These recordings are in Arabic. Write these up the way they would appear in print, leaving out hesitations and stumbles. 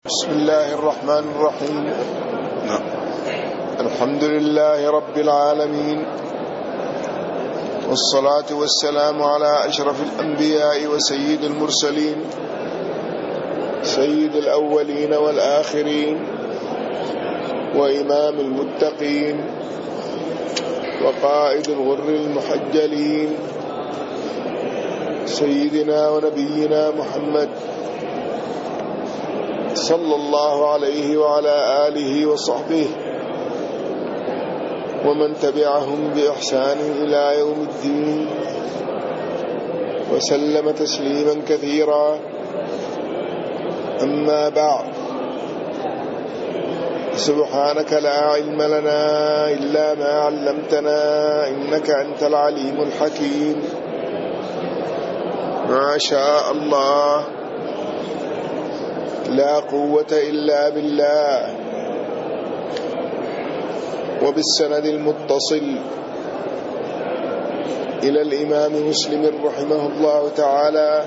بسم الله الرحمن الرحيم. الحمد لله رب العالمين، والصلاة والسلام على أشرف الأنبياء وسيد المرسلين، سيد الأولين والآخرين، وإمام المتقين، وقائد الغر المحجلين، سيدنا ونبينا محمد صلى الله عليه وعلى آله وصحبه ومن تبعهم بإحسان إلى يوم الدين، وسلم تسليما كثيرا. أما بعد، سبحانك لا علم لنا إلا ما علمتنا إنك أنت العليم الحكيم. ما شاء الله لا قوة إلا بالله. وبالسند المتصل إلى الإمام مسلم رحمه الله تعالى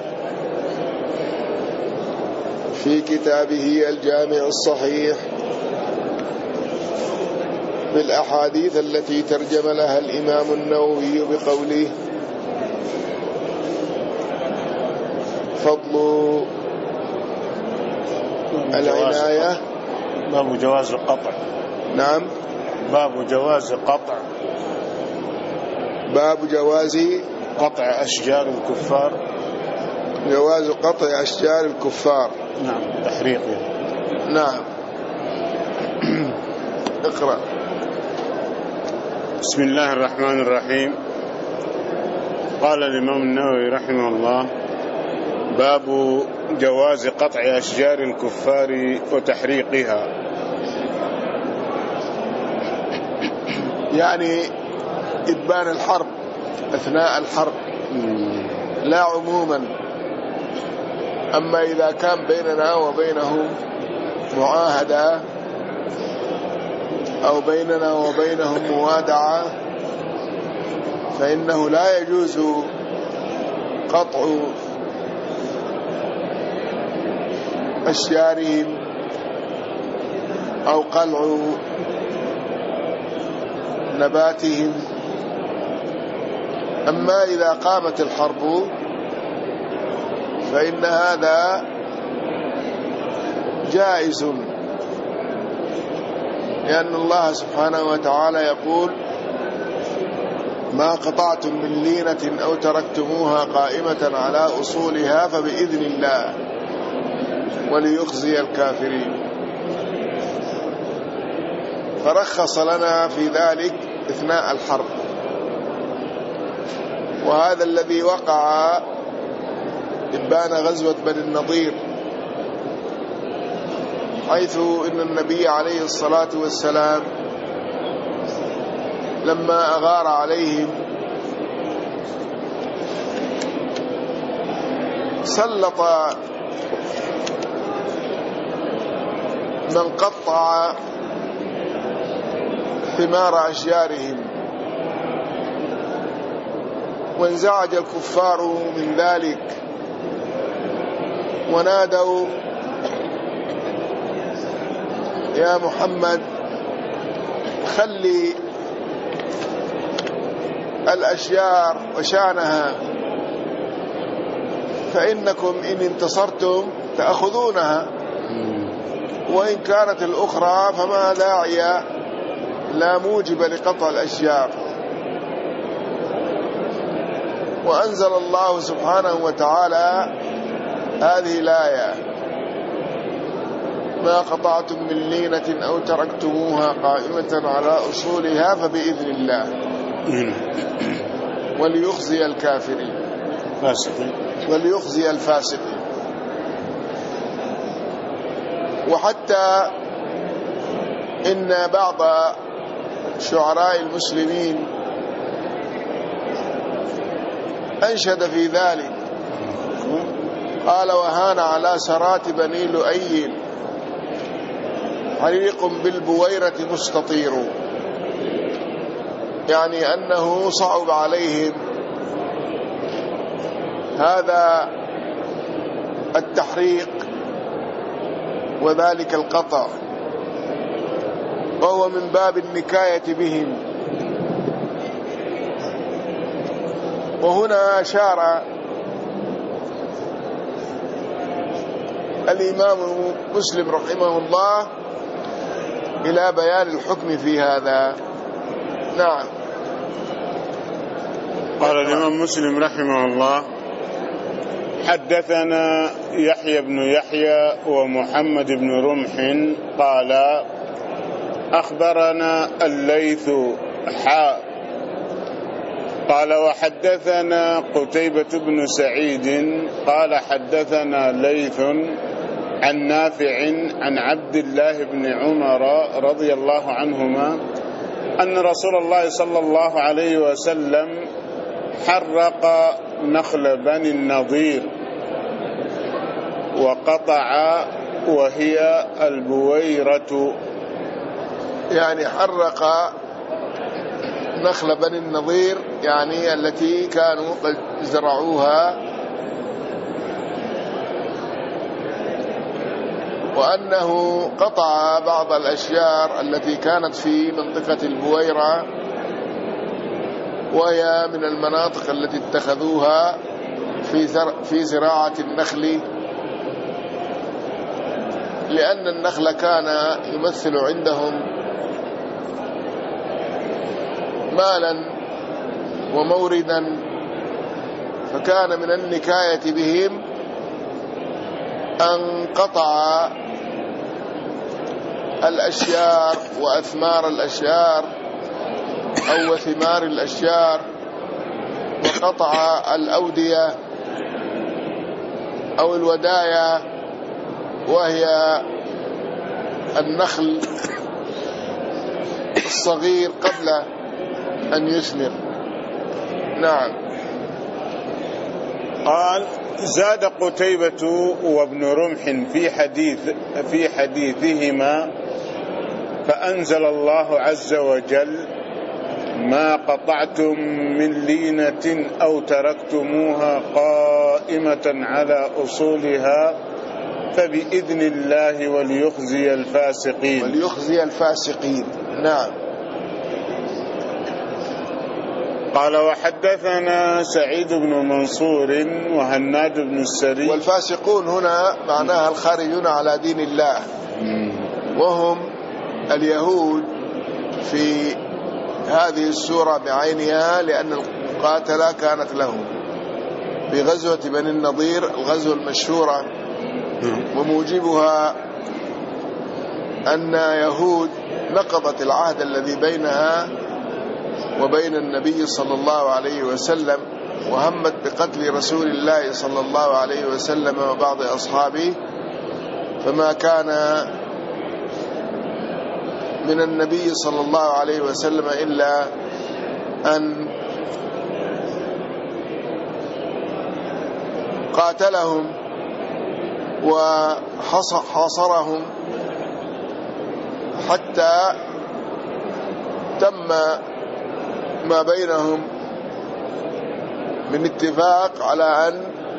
في كتابه الجامع الصحيح بالأحاديث التي ترجم لها الإمام النووي بقوله: فضل العناية. باب جواز القطع. نعم، باب جواز قطع. باب جواز قطع أشجار الكفار. جواز قطع أشجار الكفار. نعم، تحريقها. نعم. اقرأ. بسم الله الرحمن الرحيم. قال الإمام النووي رحمه الله: باب جواز قطع أشجار الكفار وتحريقها. يعني إبان الحرب أثناء الحرب، لا عموما. أما إذا كان بيننا وبينهم معاهدة أو بيننا وبينهم موادعة، فإنه لا يجوز قطع أشجارهم أو قلع نباتهم. أما إذا قامت الحرب فإن هذا جائز، لأن الله سبحانه وتعالى يقول: ما قطعتم من لينة أو تركتموها قائمة على أصولها فبإذن الله وليخزي الكافرين. فرخص لنا في ذلك أثناء الحرب، وهذا الذي وقع إبان غزوة بني النضير، حيث إن النبي عليه الصلاة والسلام لما أغار عليهم سلط من قطع ثمار أشجارهم، وانزعج الكفار من ذلك ونادوا: يا محمد، خلي الأشجار وشانها، فإنكم إن انتصرتم تأخذونها، وإن كانت الأخرى فما داعي، لا موجب لقطع الأشجار. وأنزل الله سبحانه وتعالى هذه الآية: ما قطعتم من لينة أو تركتموها قائمة على أصولها فبإذن الله وليخزي الكافرين وليخزي الفاسقين. وحتى إن بعض شعراء المسلمين أنشد في ذلك، قال: وهان على سرات بني لؤي حريق بالبويرة مستطير. يعني أنه صعب عليهم هذا التحريق وذلك القطع، وهو من باب النكاية بهم. وهنا أشار الإمام مسلم رحمه الله إلى بيان الحكم في هذا. نعم. قال الإمام مسلم رحمه الله: حدثنا يحيى بن يحيى ومحمد بن رمح قال أخبرنا الليث قال وحدثنا قتيبة بن سعيد قال حدثنا ليث عن نافع عن عبد الله بن عمر رضي الله عنهما أن رسول الله صلى الله عليه وسلم حرق نخل بني النضير وقطع وهي البويرة. يعني حرق نخل بني النضير يعني التي كانوا قد زرعوها، وأنه قطع بعض الأشجار التي كانت في منطقة البويرة، وهي من المناطق التي اتخذوها في زراعة النخل، لأن النخل كان يمثل عندهم مالا وموردا، فكان من النكاية بهم أن قطع الأشجار وأثمار الأشجار أو وثمار الأشجار، وقطع الأودية أو الودايا، وهي النخل الصغير قبل أن يثمر. نعم. قال: زاد قتيبة وابن رمح في حديثهما: فأنزل الله عز وجل: ما قطعتم من لينة أو تركتموها قائمة على أصولها فبإذن الله وليخزي الفاسقين. نعم. قال: وحدثنا سعيد بن منصور وهناد بن السري. والفاسقون هنا معناها الخارجون على دين الله، وهم اليهود في هذه السورة بعينها، لأن المقاتلة كانت لهم في غزوة بني النضير، الغزوة المشهورة، وموجبها أن يهود نقضت العهد الذي بينها وبين النبي صلى الله عليه وسلم، وهمت بقتل رسول الله صلى الله عليه وسلم وبعض أصحابه، فما كان من النبي صلى الله عليه وسلم إلا أن قاتلهم وحاصرهم حتى تم ما بينهم من اتفاق على أن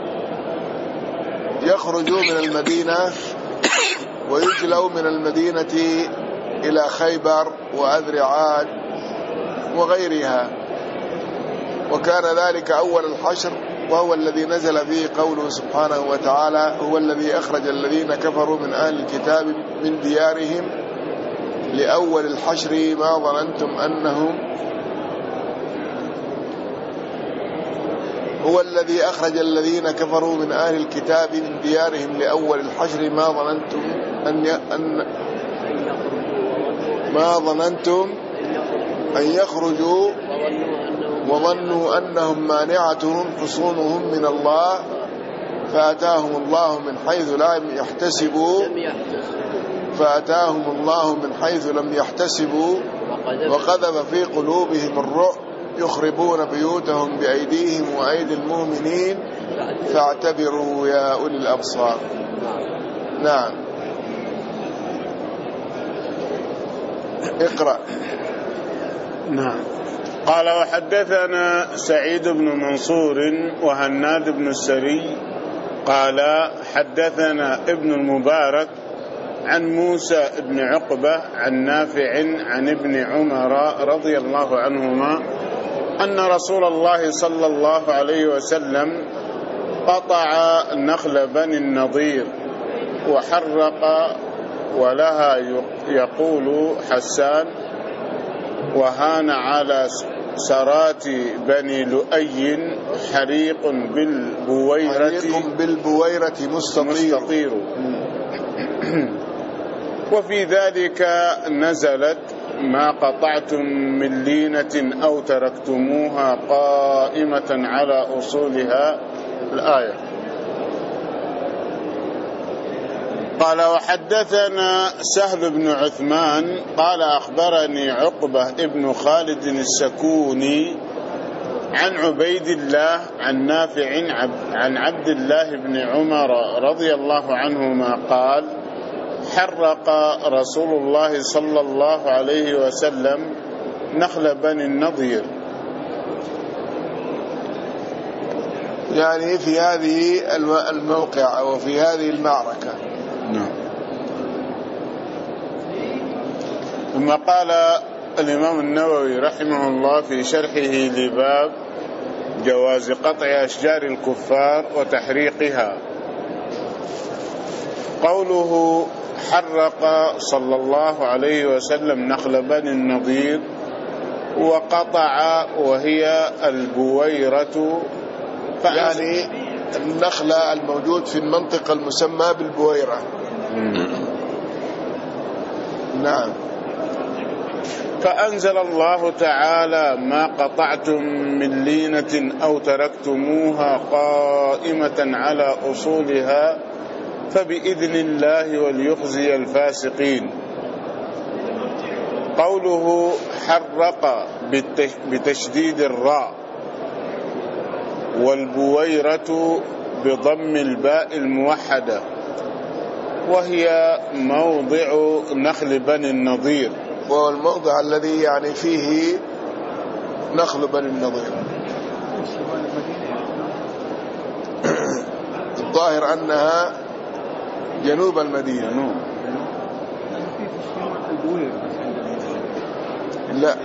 يخرجوا من المدينة ويجلوا من المدينة إلى خيبر وأذرعات وغيرها، وكان ذلك أول الحشر، وهو الذي نزل فيه قوله سبحانه وتعالى: هو الذي أخرج الذين كفروا من أهل الكتاب من ديارهم لأول الحشر ما ظننتم أنهم هو الذي أخرج الذين كفروا من أهل الكتاب من ديارهم لأول الحشر ما ظننتم أن يخرجوا وظنوا أنهم مانعتهم حصونهم من الله فأتاهم الله من حيث لم يحتسبوا وقذف في قلوبهم الرعب يخربون بيوتهم بأيديهم وأيدي المؤمنين فاعتبروا يا أولي الأبصار. نعم. اقرأ. نعم. قال: وحدثنا سعيد بن منصور وهناد بن السري قال: حدثنا ابن المبارك عن موسى بن عقبة عن نافع عن ابن عمر رضي الله عنهما أن رسول الله صلى الله عليه وسلم قطع نخل بني النضير وحرق، ولها يقول حسان: وهان على سرات بني لؤي حريق بالبويرة مستطير. وفي ذلك نزلت: ما قطعتم من لينة أو تركتموها قائمة على أصولها، الآية. قال: وحدثنا سهل بن عثمان قال: أخبرني عقبة ابن خالد السكوني عن عبيد الله عن نافع عن عبد الله بن عمر رضي الله عنهما قال: حرق رسول الله صلى الله عليه وسلم نخل بني النضير. يعني في هذه الموقع وفي هذه المعركة. نعم. ثم قال الإمام النووي رحمه الله في شرحه لباب جواز قطع أشجار الكفار وتحريقها: قوله: حرق صلى الله عليه وسلم نخل بني النضير وقطع، وهي البويرة، يعني النخلة الموجود في المنطقة المسمى بالبويرة. نعم. فأنزل الله تعالى: ما قطعتم من لينة أو تركتموها قائمة على أصولها فبإذن الله وليخزي الفاسقين. قوله حرق بتشديد الراء، والبويرة بضم الباء الموحدة، وهي موضع نخل بني النضير، وهو الموضع الذي يعني فيه نخل بني النضير. الظاهر أنها جنوب المدينة. لا،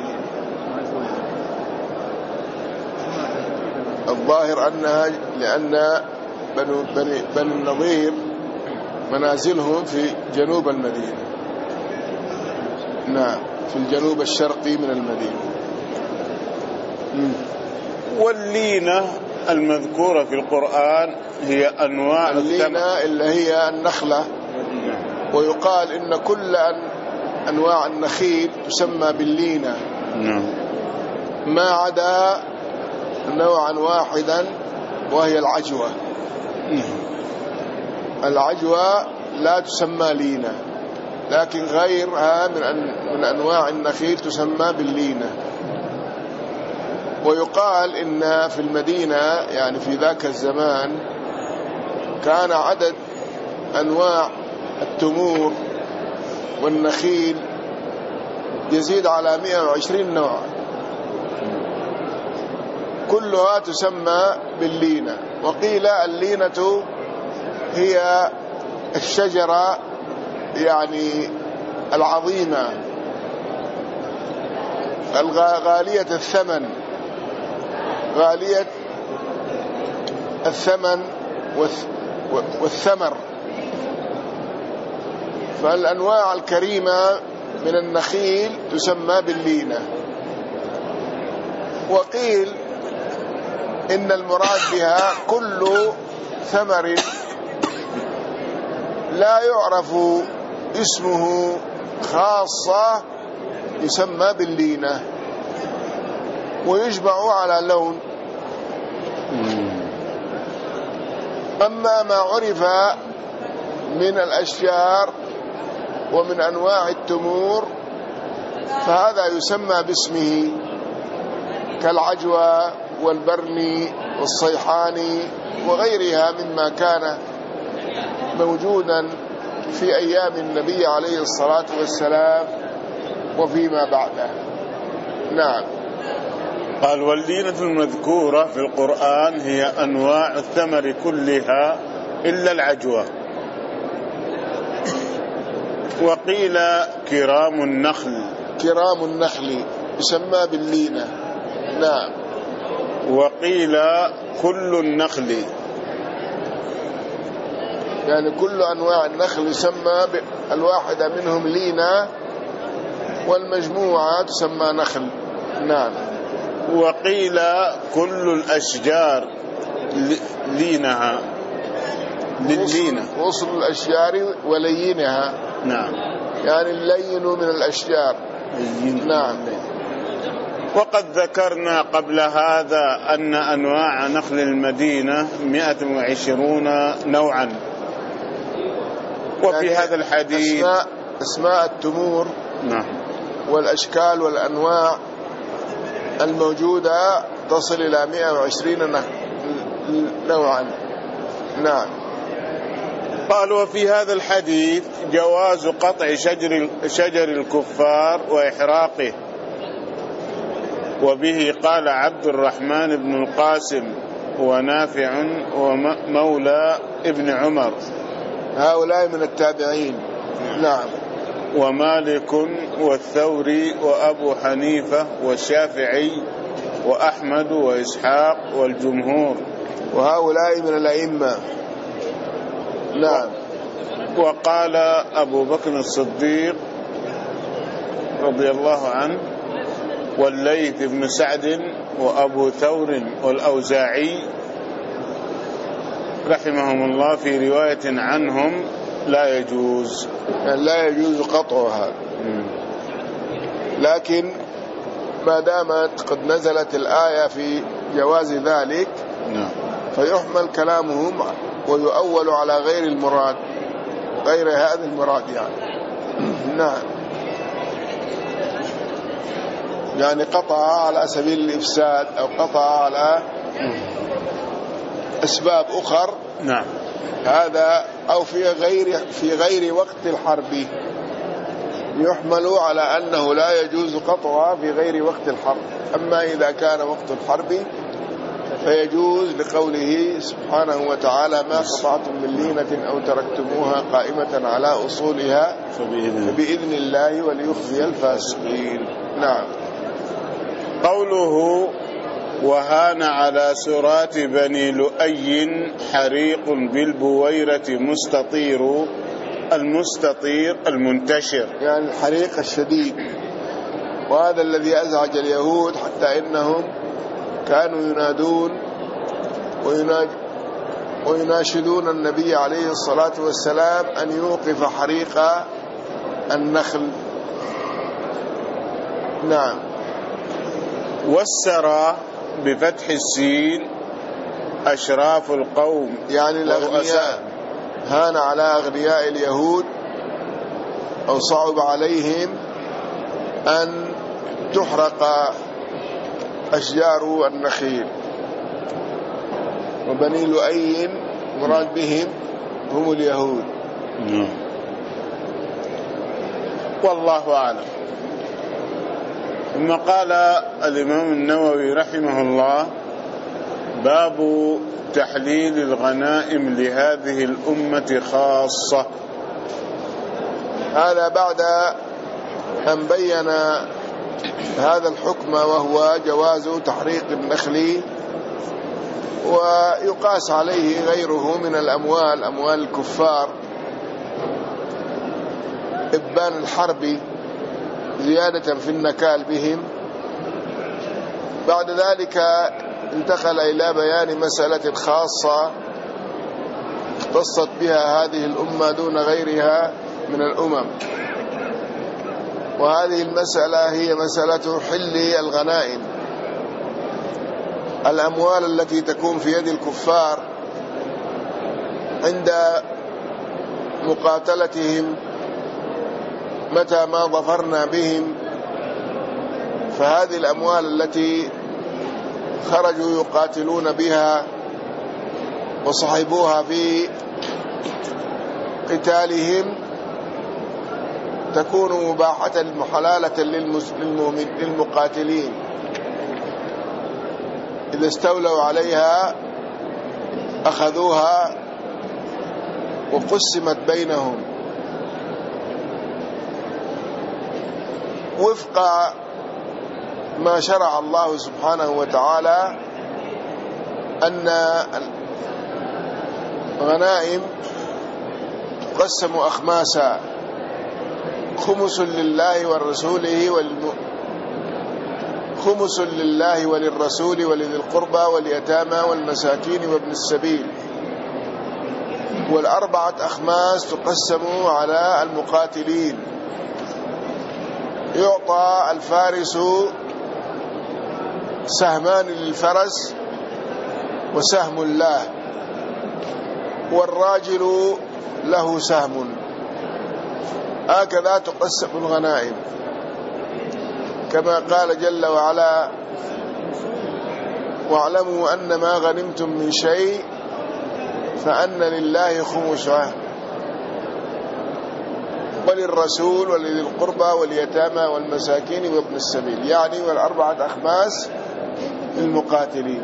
الظاهر أنها لأن بني النضير منازلهم في جنوب المدينة. نعم، في الجنوب الشرقي من المدينة. واللينة المذكورة في القرآن هي أنواع اللينة اللي هي النخلة، ويقال إن كل أنواع النخيل تسمى باللينة ما عدا نوعا واحدا وهي العجوة. العجوة لا تسمى لينة، لكن غيرها من أنواع النخيل تسمى باللينة. ويقال إن في المدينة يعني في ذاك الزمان كان عدد أنواع التمور والنخيل يزيد على 120 نوع، كلها تسمى باللينة. وقيل اللينة هي الشجرة يعني العظيمة غالية الثمن، غالية الثمن والثمر. فالأنواع الكريمة من النخيل تسمى باللينة. وقيل إن المراد بها كل ثمر لا يعرف اسمه خاصة يسمى باللينة ويجمع على لون. أما ما عرف من الأشجار ومن أنواع التمور فهذا يسمى باسمه، كالعجوة والبرني والصيحاني وغيرها مما كان موجودا في أيام النبي عليه الصلاة والسلام وفيما بعده. نعم. قال: واللينة المذكورة في القرآن هي أنواع الثمر كلها إلا العجوة. وقيل كرام النخل. كرام النخل يسمى باللينة. نعم. وقيل كل النخل، يعني كل أنواع النخل يسمى الواحدة منهم لينة والمجموعة تسمى نخل. نعم. وقيل كل الأشجار لينها لللينة، وصل الأشجار ولينها. نعم، يعني اللين من الأشجار. نعم. وقد ذكرنا قبل هذا أن أنواع نخل المدينة 120 نوعا. وفي يعني هذا الحديث أسماء التمور، نعم، والأشكال والأنواع الموجودة تصل إلى 120 نوعا. نعم. قال: وفي هذا الحديث جواز قطع شجر الكفار وإحراقه. وبه قال عبد الرحمن بن القاسم ونافع ومولى ابن عمر، هؤلاء من التابعين. نعم. ومالك والثوري وأبو حنيفة والشافعي وأحمد وإسحاق والجمهور، وهؤلاء من الأئمة. نعم. وقال أبو بكر الصديق رضي الله عنه والليث بن سعد وأبو ثور والأوزاعي رحمهم الله في رواية عنهم: لا يجوز، يعني لا يجوز قطعها. لكن ما دامت قد نزلت الآية في جواز ذلك فيحمل كلامهم ويؤول على غير المراد، غير هذا المراد يعني. نعم. يعني قطع على سبيل الإفساد أو قطع على أسباب أخر. نعم. هذا أو في غير وقت الحرب يحمل على أنه لا يجوز قطعها في غير وقت الحرب. أما إذا كان وقت الحرب فيجوز لقوله سبحانه وتعالى: ما قطعتم من لينة أو تركتموها قائمة على أصولها فبإذن الله وليخزي الفاسقين. نعم. قوله: وهان على سرات بني لؤي حريق بالبويرة مستطير. المستطير المنتشر، يعني الحريق الشديد. وهذا الذي أزعج اليهود حتى إنهم كانوا ينادون ويناشدون النبي عليه الصلاة والسلام أن يوقف حريق النخل. نعم. والسرى بفتح السين أشراف القوم، يعني الأغنياء. هان على أغنياء اليهود أو صعب عليهم أن تحرق أشجار النخيل. وبني لؤي مراد بهم هم اليهود. والله أعلم. ثم قال الإمام النووي رحمه الله: باب تحليل الغنائم لهذه الأمة خاصة. هذا بعد أن بين هذا الحكم وهو جواز تحريق النخل ويقاس عليه غيره من الأموال، أموال الكفار، إبان الحرب زيادة في النكال بهم. بعد ذلك انتقل إلى بيان مسألة خاصة اختصت بها هذه الأمة دون غيرها من الأمم، وهذه المسألة هي مسألة حل الغنائم، الأموال التي تكون في يد الكفار عند مقاتلتهم متى ما ظفرنا بهم. فهذه الأموال التي خرجوا يقاتلون بها وصحبوها في قتالهم تكون مباحة محلالة للمقاتلين إذا استولوا عليها، أخذوها وقسمت بينهم. وفق ما شرع الله سبحانه وتعالى أن الغنائم تقسم أخماسا: خمس لله وللرسول ولذي القربى واليتامى والمساكين وابن السبيل، والأربعة أخماس تقسم على المقاتلين. يعطى الفارس سهمان للفرس وسهم له، والراجل له سهم. هكذا تقسم الغنائم، كما قال جل وعلا: واعلموا أن ما غنمتم من شيء فأن لله خمسه وللرسول ولذي القربى واليتامى والمساكين وابن السبيل، يعني والأربعة أخماس للمقاتلين.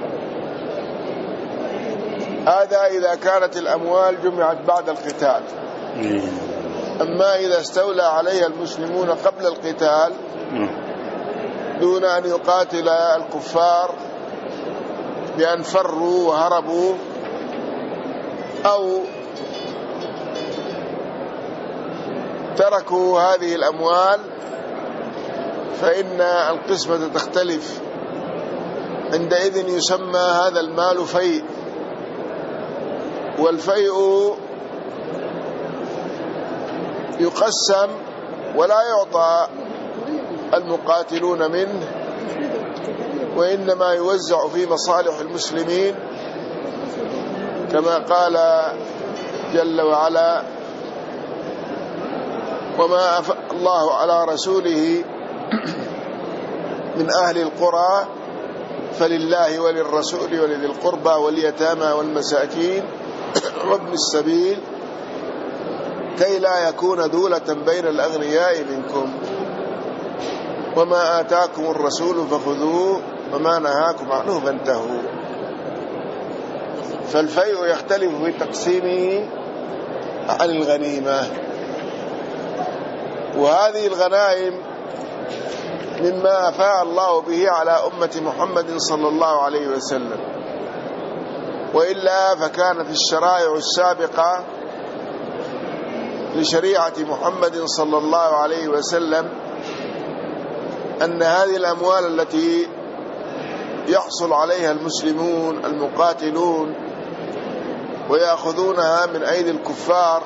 هذا إذا كانت الأموال جمعت بعد القتال. أما إذا استولى عليها المسلمون قبل القتال دون أن يقاتل الكفار بأن فروا وهربوا أو تركوا هذه الأموال، فإن القسمة تختلف. عندئذ يسمى هذا المال فيء، والفيء يقسم ولا يعطى المقاتلون منه، وإنما يوزع في مصالح المسلمين، كما قال جل وعلا: وما أفاء الله على رسوله من أهل القرى فلله وللرسول ولذي القربى واليتامى والمساكين وابن السبيل كي لا يكون دولة بين الأغنياء منكم، وما آتاكم الرسول فخذوه وما نهاكم عنه فانتهوا. فالفيء يختلف في تقسيمه عن الغنيمة. وهذه الغنائم مما أفاء الله به على أمة محمد صلى الله عليه وسلم، وإلا فكانت الشرائع السابقة لشريعة محمد صلى الله عليه وسلم أن هذه الأموال التي يحصل عليها المسلمون المقاتلون ويأخذونها من أيدي الكفار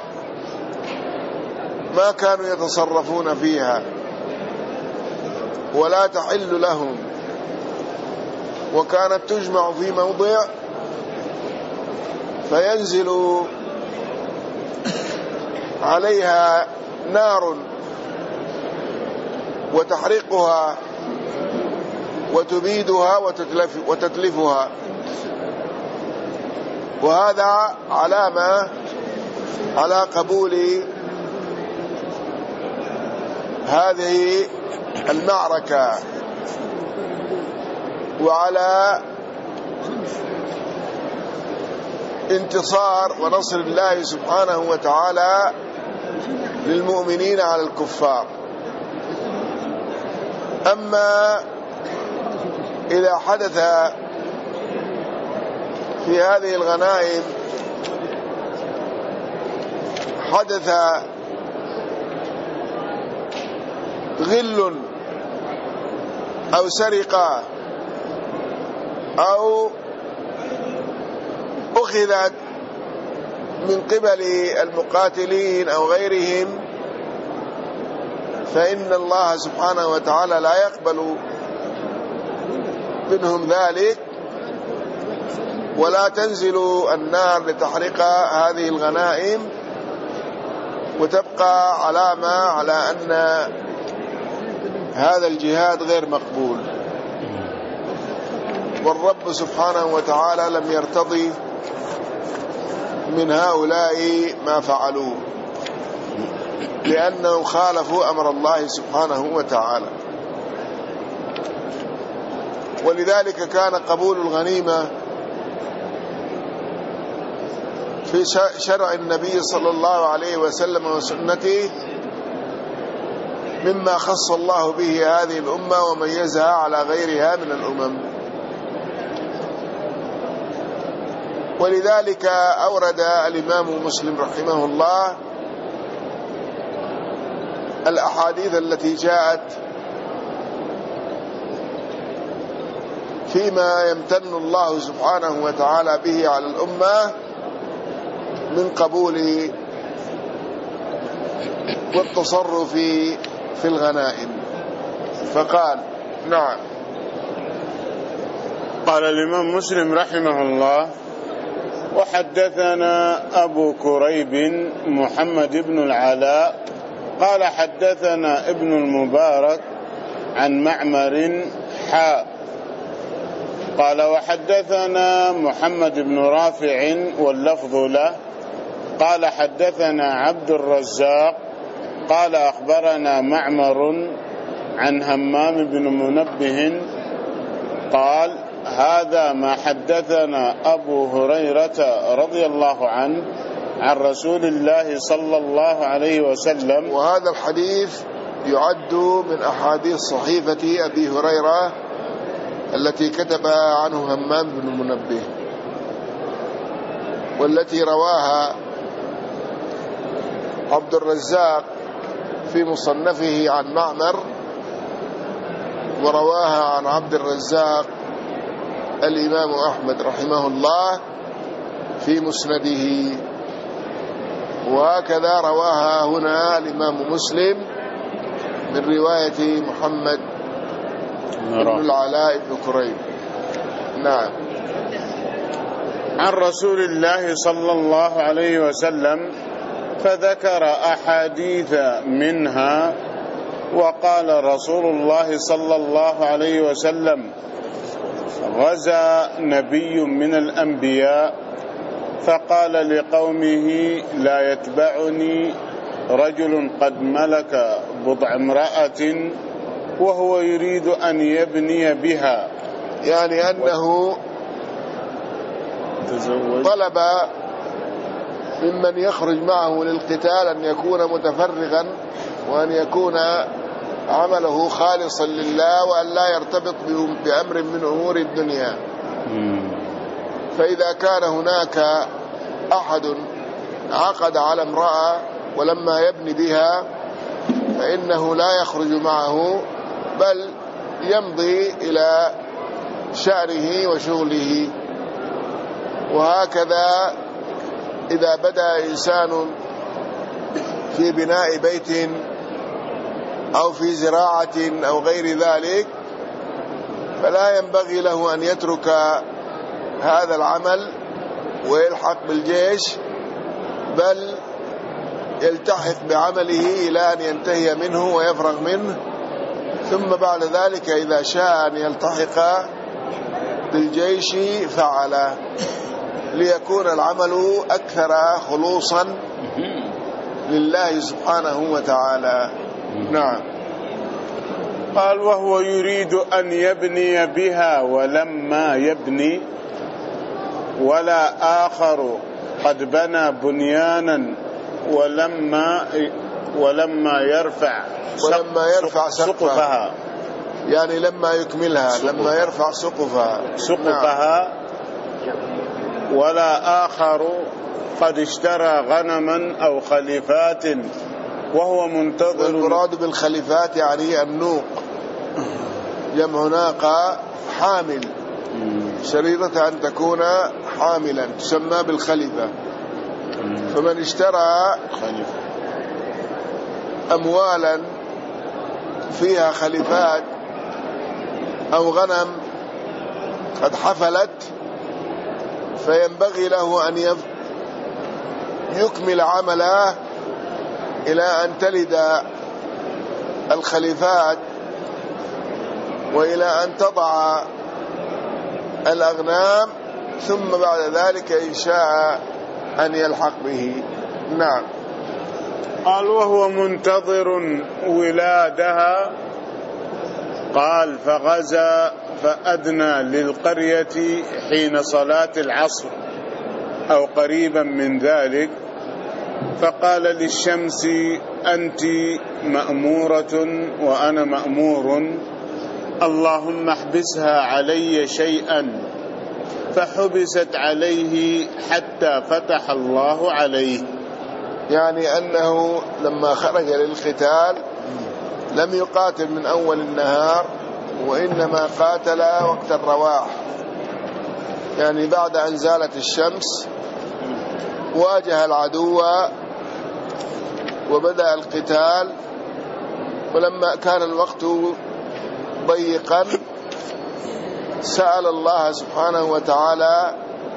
ما كانوا يتصرفون فيها ولا تحل لهم، وكانت تجمع في موضع فينزل عليها نار وتحرقها وتبيدها وتتلفها، وهذا علامة على قبول هذه المعركة وعلى انتصار ونصر الله سبحانه وتعالى للمؤمنين على الكفار. أما إذا حدث في هذه الغنائم حدث غل أو سرقة أو أخذت من قبل المقاتلين أو غيرهم، فإن الله سبحانه وتعالى لا يقبل منهم ذلك، ولا تنزل النار لتحرق هذه الغنائم، وتبقى علامة على أن هذا الجهاد غير مقبول. والرب سبحانه وتعالى لم يرتضي من هؤلاء ما فعلوه، لأنهم خالفوا أمر الله سبحانه وتعالى. ولذلك كان قبول الغنيمة في شرع النبي صلى الله عليه وسلم وسنته مما خص الله به هذه الأمة وميزها على غيرها من الأمم. ولذلك أورد الإمام مسلم رحمه الله الأحاديث التي جاءت فيما يمتن الله سبحانه وتعالى به على الأمة من قبول والتصرف في الغنائم. فقال: نعم. قال الإمام مسلم رحمه الله: وحدثنا أبو كريب محمد بن العلاء قال حدثنا ابن المبارك عن معمر قال وحدثنا محمد بن رافع واللفظ له قال حدثنا عبد الرزاق قال أخبرنا معمر عن همام بن منبه قال: هذا ما حدثنا أبو هريرة رضي الله عنه عن رسول الله صلى الله عليه وسلم. وهذا الحديث يعد من أحاديث صحيفة أبي هريرة التي كتبها عنه همام بن منبه، والتي رواها عبد الرزاق في مصنفه عن معمر، ورواها عن عبد الرزاق الإمام أحمد رحمه الله في مسنده، وهكذا رواها هنا الإمام مسلم من رواية محمد بن العلاء بن كريب. نعم. عن رسول الله صلى الله عليه وسلم فذكر أحاديث منها وقال رسول الله صلى الله عليه وسلم: غزا نبي من الأنبياء فقال لقومه: لا يتبعني رجل قد ملك بضع امرأة وهو يريد أن يبني بها، يعني أنه طلب ممن يخرج معه للقتال أن يكون متفرغا وأن يكون عمله خالصا لله وأن لا يرتبط بأمر من أمور الدنيا. فإذا كان هناك أحد عقد على امرأة ولما يبني بها فإنه لا يخرج معه، بل يمضي إلى شأنه وشغله. وهكذا إذا بدأ إنسان في بناء بيت أو في زراعة أو غير ذلك فلا ينبغي له أن يترك هذا العمل ويلحق بالجيش، بل يلتحق بعمله إلى أن ينتهي منه ويفرغ منه، ثم بعد ذلك إذا شاء أن يلتحق بالجيش فعل، ليكون العمل أكثر خلوصا لله سبحانه وتعالى. نعم. قال: وهو يريد أن يبني بها ولما يبني، ولا آخر قد بنى بنيانا ولما يرفع سقفها، يعني لما يكملها، لما يرفع سقفها. ولا آخر قد اشترى غنما أو خليفات وهو منتظر. المراد بالخليفات يعني النوق، جمع ناقة حامل، شريطة أن تكون حاملا تسمى بالخليفة. فمن اشترى أموالا فيها خليفات أو غنم قد حفلت فينبغي له أن يكمل عمله إلى أن تلد الخليفات وإلى أن تضع الأغنام، ثم بعد ذلك إن شاء أن يلحق به. نعم. قال: وهو منتظر ولادها. قال: فغزا فأدنى للقرية حين صلاة العصر أو قريبا من ذلك، فقال للشمس أنت مأمورة وأنا مأمور، اللهم احبسها علي شيئا، فحبست عليه حتى فتح الله عليه. يعني أنه لما خرج للقتال لم يقاتل من أول النهار، وإنما قاتل وقت الرواح، يعني بعد أن زالت الشمس واجه العدو وبدأ القتال. ولما كان الوقت ضيقا سأل الله سبحانه وتعالى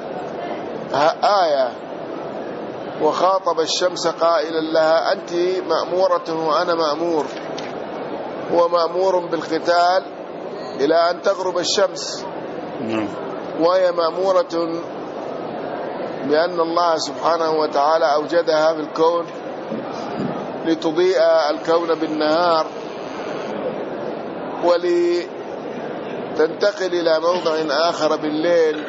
آية، وخاطب الشمس قائلا لها أنت مأمورة وأنا مأمور، هو مأمور بالقتال إلى أن تغرب الشمس، وهي مأمورة بأن الله سبحانه وتعالى أوجدها في الكون لتضيء الكون بالنهار ولتنتقل إلى موضع آخر بالليل.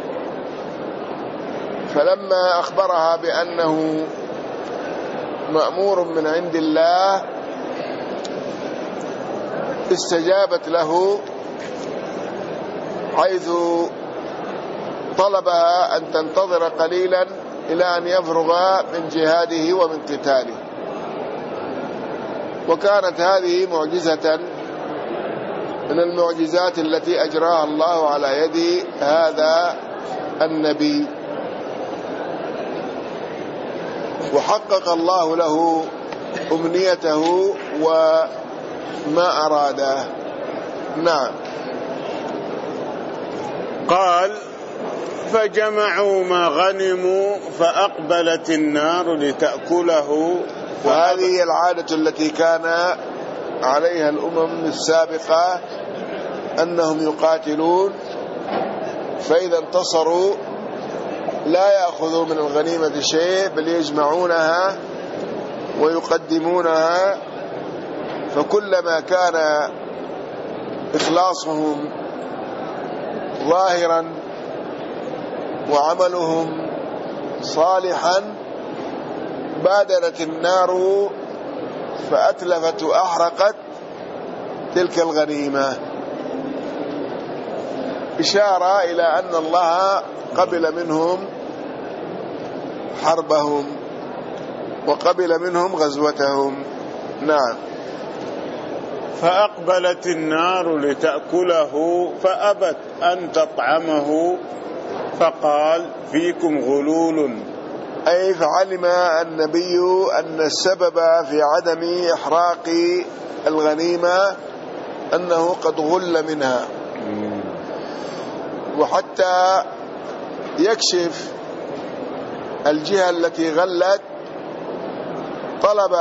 فلما أخبرها بأنه مأمور من عند الله استجابت له، حيث طلبها أن تنتظر قليلا إلى أن يفرغ من جهاده ومن قتاله. وكانت هذه معجزة من المعجزات التي أجراها الله على يد هذا النبي، وحقق الله له أمنيته وما أراده. نعم. قال فجمعوا ما غنموا فأقبلت النار لتأكله. وهذه العادة التي كان عليها الأمم السابقة، أنهم يقاتلون فإذا انتصروا لا يأخذوا من الغنيمة شيء، بل يجمعونها ويقدمونها. فكلما كان إخلاصهم ظاهرا وعملهم صالحا بادرت النار فأتلفت وأحرقت تلك الغنيمة، إشارة إلى أن الله قبل منهم حربهم وقبل منهم غزوتهم. نعم. فأقبلت النار لتأكله فأبت أن تطعمه، فقال فيكم غلول. أي فعلم النبي أن السبب في عدم إحراق الغنيمة أنه قد غل منها، وحتى يكشف الجهة التي غلت طلب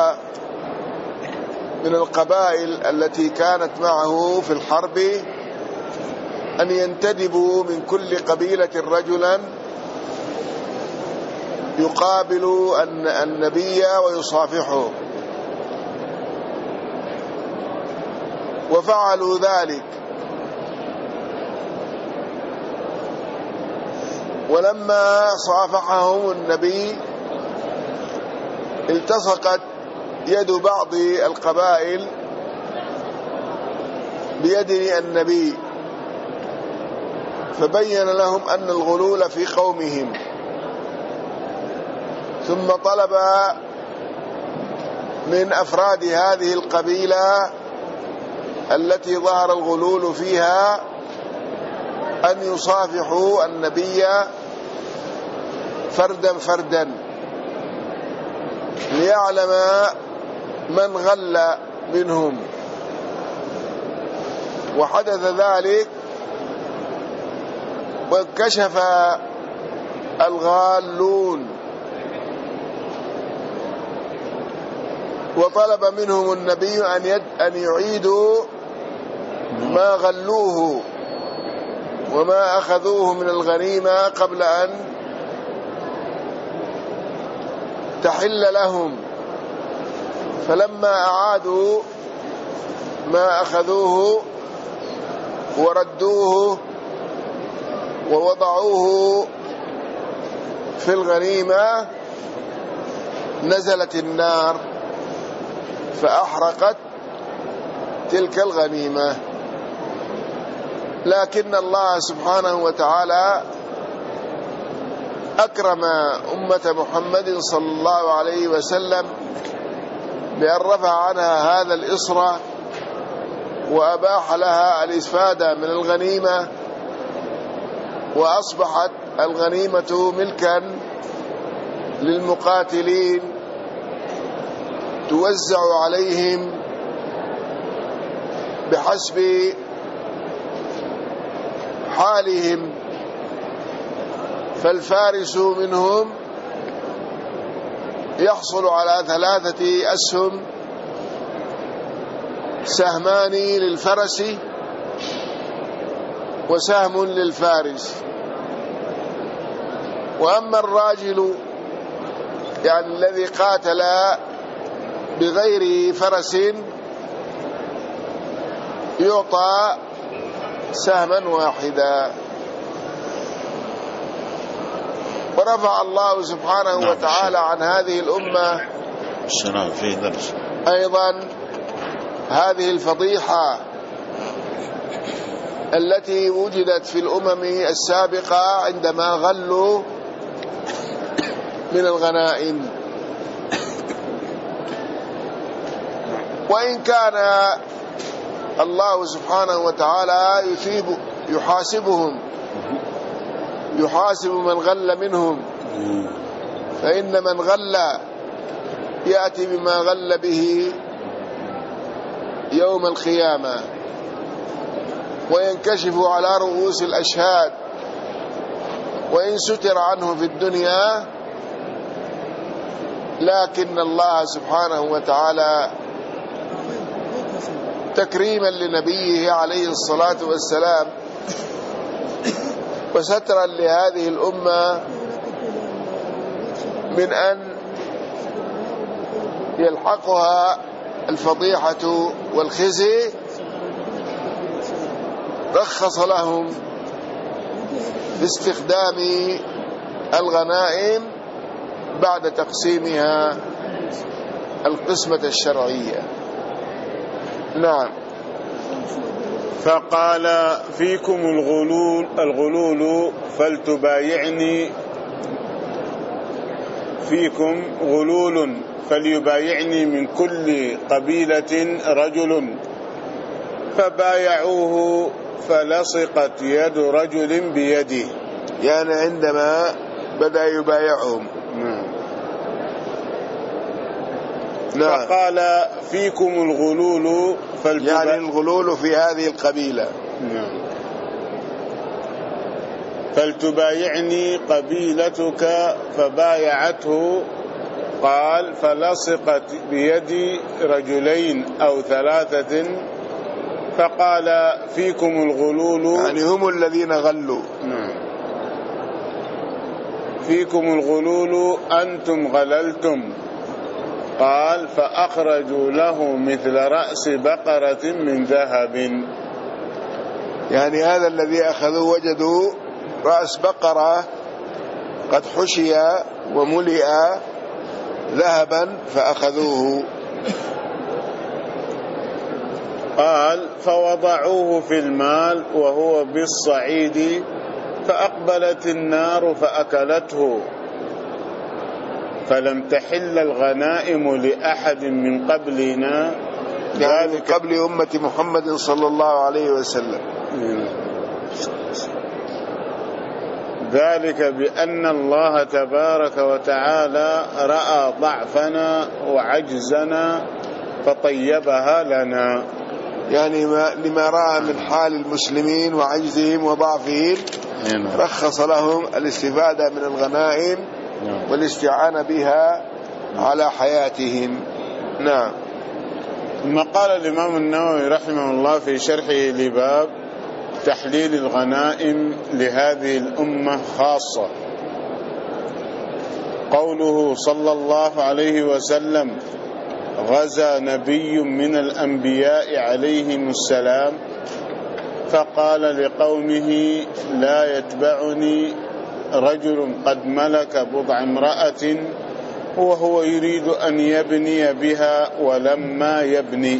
من القبائل التي كانت معه في الحرب أن ينتدبوا من كل قبيلة رجلا يقابل النبي ويصافحه، وفعلوا ذلك. ولما صافحهم النبي التصقت يد بعض القبائل بيد النبي، فبين لهم أن الغلول في قومهم، ثم طلب من أفراد هذه القبيلة التي ظهر الغلول فيها أن يصافحوا النبي فردا فردا ليعلم من غل منهم. وحدث ذلك وانكشف الغالون، وطلب منهم النبي أن يعيدوا ما غلوه وما أخذوه من الغنيمة قبل أن تحل لهم. فلما أعادوا ما أخذوه وردوه ووضعوه في الغنيمة نزلت النار فأحرقت تلك الغنيمة. لكن الله سبحانه وتعالى أكرم أمة محمد صلى الله عليه وسلم بأن رفع عنها هذا الإصر وأباح لها الاستفادة من الغنيمة، وأصبحت الغنيمة ملكا للمقاتلين توزع عليهم بحسب حالهم. فالفارس منهم يحصل على 3 أسهم، سهمان للفرس وسهم للفارس. وأما الراجل يعني الذي قاتل بغير فرس يعطى سهما واحدا. ورفع الله سبحانه وتعالى عن هذه الأمة أيضا هذه الفضيحة التي وجدت في الأمم السابقة عندما غلوا من الغنائم. وإن كان الله سبحانه وتعالى يحاسب من غل منهم، فإن من غل يأتي بما غل به يوم القيامة وينكشف على رؤوس الأشهاد، وإن ستر عنه في الدنيا. لكن الله سبحانه وتعالى تكريما لنبيه عليه الصلاة والسلام وسترا لهذه الأمة من أن يلحقها الفضيحة والخزي، رخص لهم باستخدام الغنائم بعد تقسيمها القسمة الشرعية. نعم. فقال فيكم الغلول فلتبايعني، فيكم غلول فليبايعني من كل قبيلة رجل، فبايعوه فلصقت يد رجل بيده. يعني عندما بدأ يبايعهم. نعم. فقال فيكم الغلول يعني الغلول في هذه القبيلة. نعم. فلتبايعني قبيلتك، فبايعته. قال فلصقت بيد رجلين أو 3، فقال فيكم الغلول يعني هم الذين غلوا. نعم. فيكم الغلول أنتم غللتم. قال فأخرجوا له مثل رأس بقرة من ذهب. يعني هذا الذي أخذوا وجدوا رأس بقرة قد حشي وملئ ذهبا فأخذوه. قال فوضعوه في المال وهو بالصعيد، فأقبلت النار فأكلته، فلم تحل الغنائم لأحد من قبلنا، يعني قبل أمة محمد صلى الله عليه وسلم. ذلك بأن الله تبارك وتعالى رأى ضعفنا وعجزنا فطيبها لنا. يعني لما رأى من حال المسلمين وعجزهم وضعفهم رخص لهم الاستفادة من الغنائم والاستعانة بها على حياتهم. نعم. ثم قال الإمام النووي رحمه الله في شرحه لباب تحليل الغنائم لهذه الأمة خاصة، قوله صلى الله عليه وسلم: غزا نبي من الأنبياء عليهم السلام فقال لقومه: لا يتبعني رجل قد ملك بضع امرأة وهو يريد أن يبني بها ولما يبني،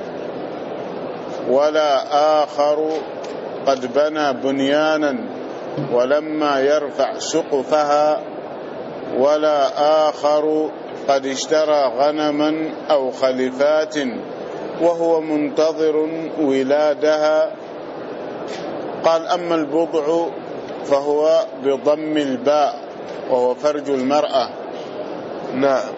ولا آخر قد بنى بنيانا ولما يرفع سقفها، ولا آخر قد اشترى غنما أو خلفات وهو منتظر ولادها. قال: أما البضع فهو بضم الباء وهو فرج المرأة. نعم.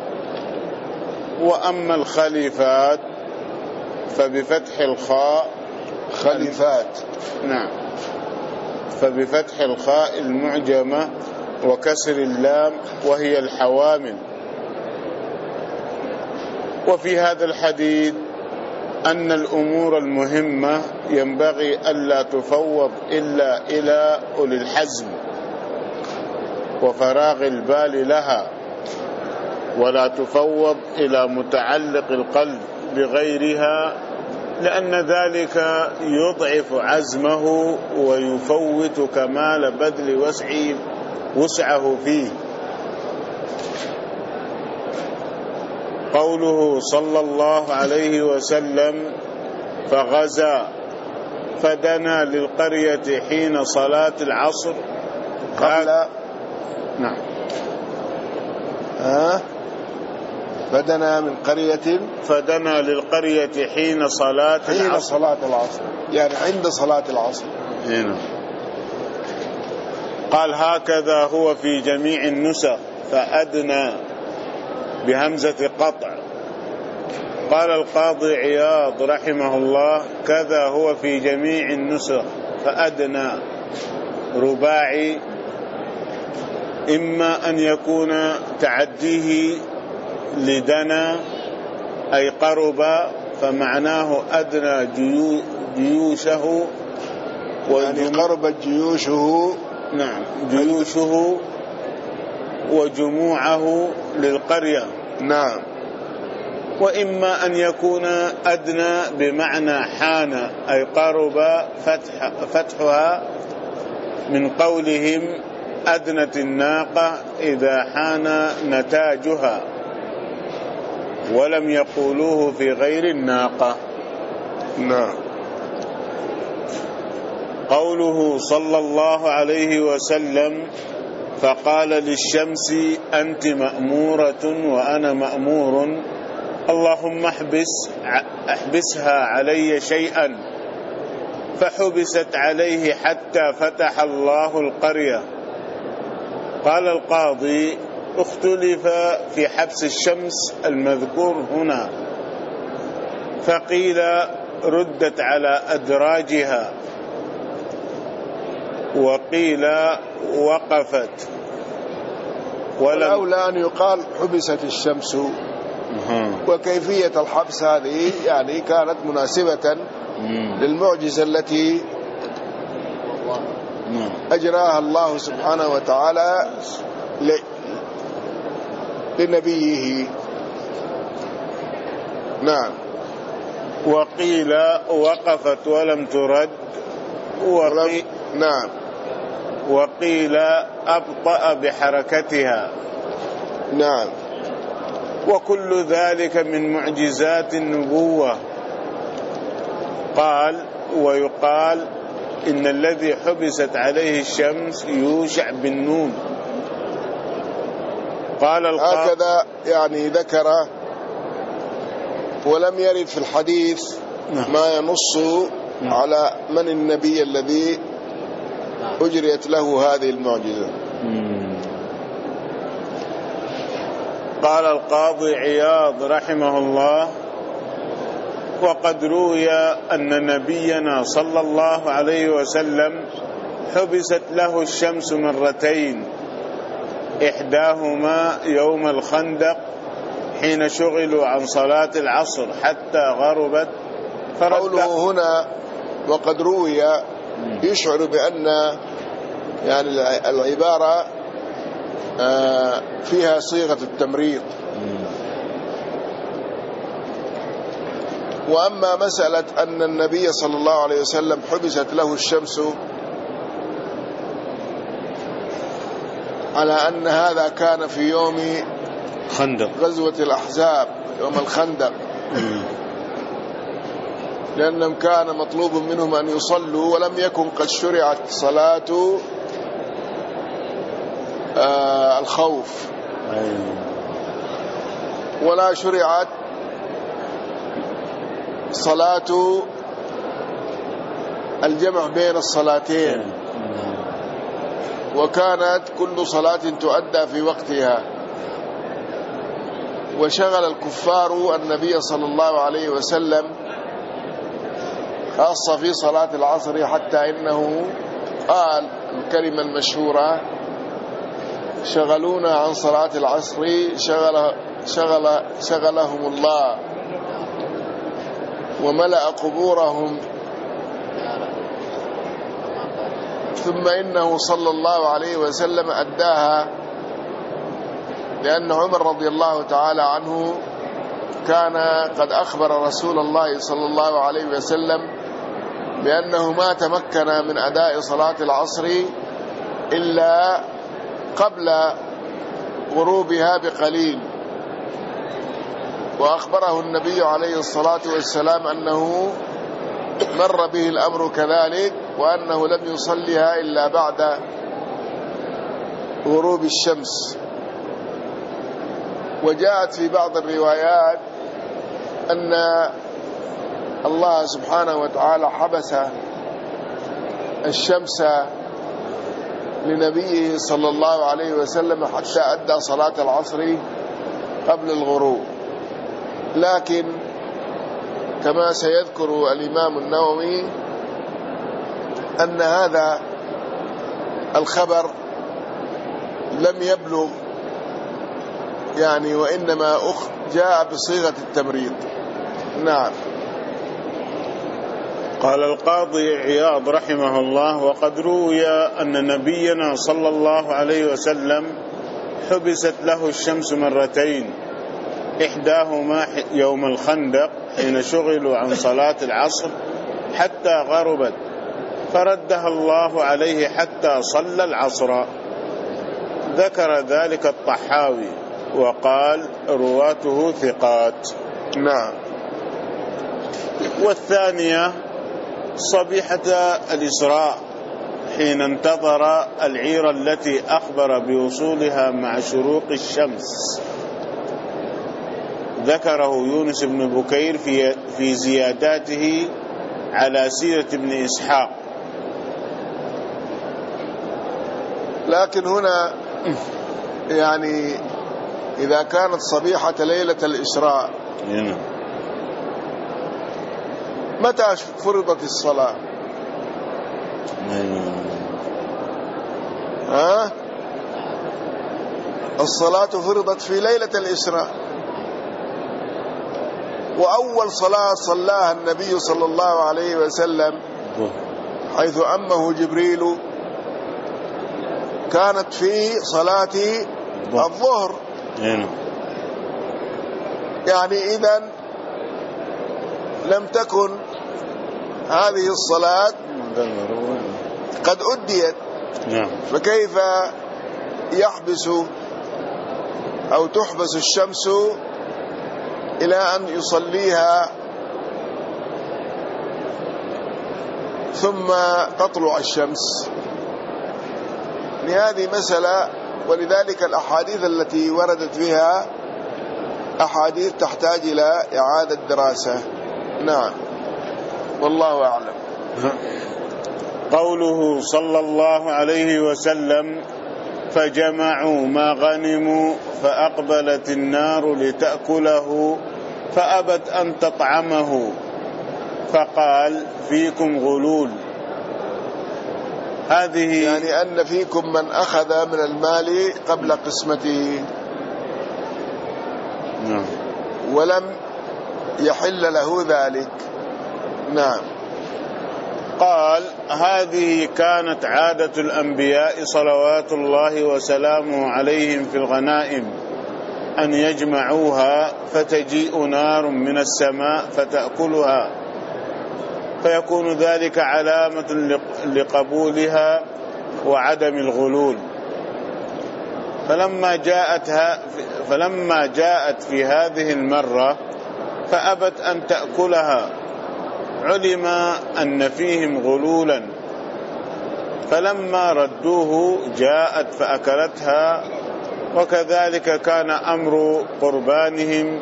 وأما الخليفات فبفتح الخاء خليفات. نعم، فبفتح الخاء المعجمة وكسر اللام وهي الحوامل. وفي هذا الحديث أن الأمور المهمة ينبغي ألا تفوض إلا إلى أولي الحزم وفراغ البال لها، ولا تفوض إلى متعلق القلب بغيرها، لأن ذلك يضعف عزمه ويفوت كمال بذل وسعه فيه. قوله صلى الله عليه وسلم: فغزا فدنا للقرية حين صلاة العصر قبل نعم فدنا من قرية، فدنا للقرية حين صلاة العصر، يعني عند صلاة العصر. هنا قال: هكذا هو في جميع النسخ، فأدنى بهمزة قطع. قال القاضي عياض رحمه الله: كذا هو في جميع النسخ، فأدنى رباعي، إما أن يكون تعديه لدنا أي قرب، فمعناه أدنى جيوشه، يعني قربت جيوشه. نعم، جيوشه وجموعه للقرية. نعم. وإما أن يكون أدنى بمعنى حان أي قرب فتحها، من قولهم: أدنت الناقة إذا حان نتاجها، ولم يقولوه في غير الناقة. نعم. قوله صلى الله عليه وسلم: فقال للشمس: أنت مأمورة وأنا مأمور، اللهم احبسها علي شيئا، فحبست عليه حتى فتح الله القرية. قال القاضي: اختلف في حبس الشمس المذكور هنا، فقيل ردت على أدراجها، وقيل وقفت، والأولى أن يقال حبست الشمس. وكيفية الحبس هذه يعني كانت مناسبة للمعجزة التي أجراها الله سبحانه وتعالى لنبيه. نعم. وقيل وقفت ولم ترد، نعم. وقيل أبطأ بحركتها. نعم. وكل ذلك من معجزات النبوة. قال: ويقال إن الذي حبست عليه الشمس يوشع بن نون. قال هكذا يعني ذكر، ولم يرد في الحديث ما ينص على من النبي الذي أجريت له هذه المعجزة. قال القاضي عياض رحمه الله: وقد روي أن نبينا صلى الله عليه وسلم حبست له الشمس مرتين، إحداهما يوم الخندق حين شغلوا عن صلاة العصر حتى غربت. قوله هنا وقد روي يشعر بأن يعني العبارة فيها صيغة التمريض. وأما مسألة أن النبي صلى الله عليه وسلم حبست له الشمس على أن هذا كان في يوم خندق، غزوة الأحزاب يوم الخندق، لأنهم كان مطلوب منهم أن يصلوا ولم يكن قد شرعت صلاة الخوف ولا شرعت صلاة الجمع بين الصلاتين، وكانت كل صلاة تؤدى في وقتها. وشغل الكفار النبي صلى الله عليه وسلم خاصة في صلاة العصر، حتى إنه قال الكلمة المشهورة: شغلونا عن صلاة العصر شغلهم الله وملأ قبورهم. ثم إنه صلى الله عليه وسلم أداها، لأن عمر رضي الله تعالى عنه كان قد أخبر رسول الله صلى الله عليه وسلم بأنه ما تمكن من أداء صلاة العصر إلا قبل غروبها بقليل، وأخبره النبي عليه الصلاة والسلام أنه مر به الأمر كذلك، وأنه لم يصليها إلا بعد غروب الشمس. وجاءت في بعض الروايات أن الله سبحانه وتعالى حبس الشمس لنبيه صلى الله عليه وسلم حتى أدى صلاة العصر قبل الغروب. لكن كما سيذكر الإمام النووي أن هذا الخبر لم يبلغ يعني، وإنما جاء بصيغة التمريض. نعم. قال القاضي عياض رحمه الله: وقد روي أن نبينا صلى الله عليه وسلم حبست له الشمس مرتين، إحداهما يوم الخندق حين شغلوا عن صلاة العصر حتى غربت، فردها الله عليه حتى صلى العصر. ذكر ذلك الطحاوي وقال: رواته ثقات. نعم. والثانية صبيحة الإسراء حين انتظر العير التي أخبر بوصولها مع شروق الشمس، ذكره يونس بن بكير في زياداته على سيرة ابن إسحاق. لكن هنا يعني إذا كانت صبيحة ليلة الإسراء متى فرضت الصلاة؟ الصلاة فرضت في ليلة الإسراء، وأول صلاة صلاها النبي صلى الله عليه وسلم حيث أمه جبريل كانت في صلاة الظهر. يعني إذن لم تكن هذه الصلاة قد أديت، فكيف يحبس أو تحبس الشمس إلى أن يصليها ثم تطلع الشمس؟ هذه مسألة، ولذلك الأحاديث التي وردت فيها أحاديث تحتاج إلى إعادة دراسة. نعم، والله أعلم. قوله صلى الله عليه وسلم: فجمعوا ما غنموا فأقبلت النار لتأكله فأبت أن تطعمه فقال: فيكم غلول. هذه يعني أن فيكم من أخذ من المال قبل قسمته ولم يحل له ذلك. نعم. قال: هذه كانت عادة الأنبياء صلوات الله وسلامه عليهم في الغنائم أن يجمعوها فتجيء نار من السماء فتأكلها، فيكون ذلك علامة لقبولها وعدم الغلول. فلما جاءت في هذه المرة فأبت أن تأكلها، علم أن فيهم غلولا، فلما ردوه جاءت فأكلتها. وكذلك كان أمر قربانهم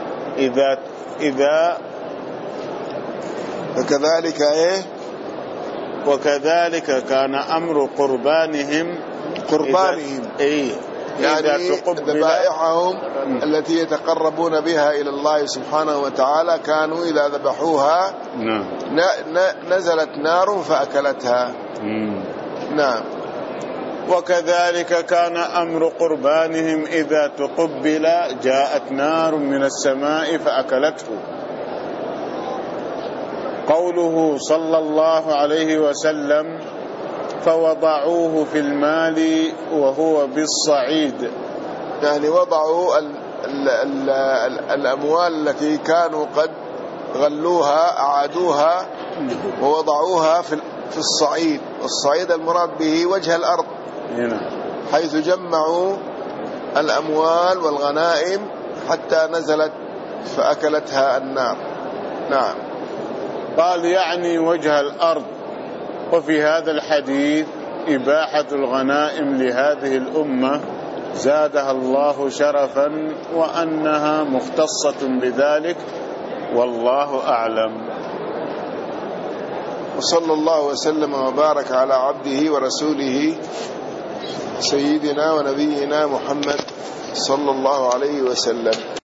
وكذلك كان أمر قربانهم يعني ذبائحهم التي يتقربون بها إلى الله سبحانه وتعالى كانوا إذا ذبحوها نزلت نار فأكلتها. نعم. وكذلك كان أمر قربانهم إذا تقبل جاءت نار من السماء فأكلته. قوله صلى الله عليه وسلم فوضعوه في المال وهو بالصعيد، يعني وضعوا الأموال التي كانوا قد غلوها أعادوها ووضعوها في الصعيد. والصعيد المراد به وجه الأرض حيث جمعوا الأموال والغنائم حتى نزلت فأكلتها النار. نعم. قال يعني وجه الأرض. وفي هذا الحديث إباحة الغنائم لهذه الأمة زادها الله شرفا وأنها مختصة بذلك، والله أعلم. وصلى الله وسلم وبارك على عبده ورسوله سيدنا ونبينا محمد صلى الله عليه وسلم.